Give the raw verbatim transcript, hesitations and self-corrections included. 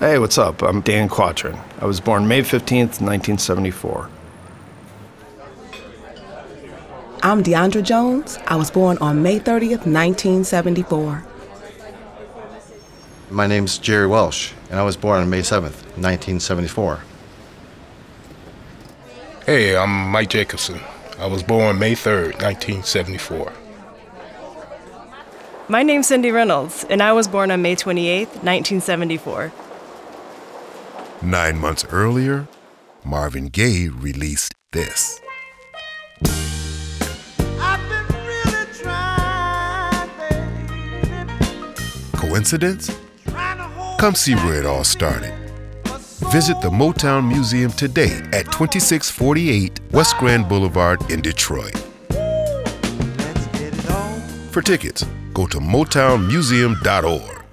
Hey, what's up? I'm Dan Quatrin. I was born May fifteenth, nineteen seventy-four. I'm Deandra Jones. I was born on May thirtieth, nineteen seventy-four. My name's Jerry Welsh, and I was born on May seventh, nineteen seventy-four. Hey, I'm Mike Jacobson. I was born May third, nineteen seventy-four. My name's Cindy Reynolds, and I was born on May twenty-eighth, nineteen seventy-four. Nine months earlier, Marvin Gaye released this. I've been really trying, baby. Coincidence? Come see where it all started. Visit the Motown Museum today at twenty-six forty-eight West Grand Boulevard in Detroit. For tickets, go to motown museum dot org.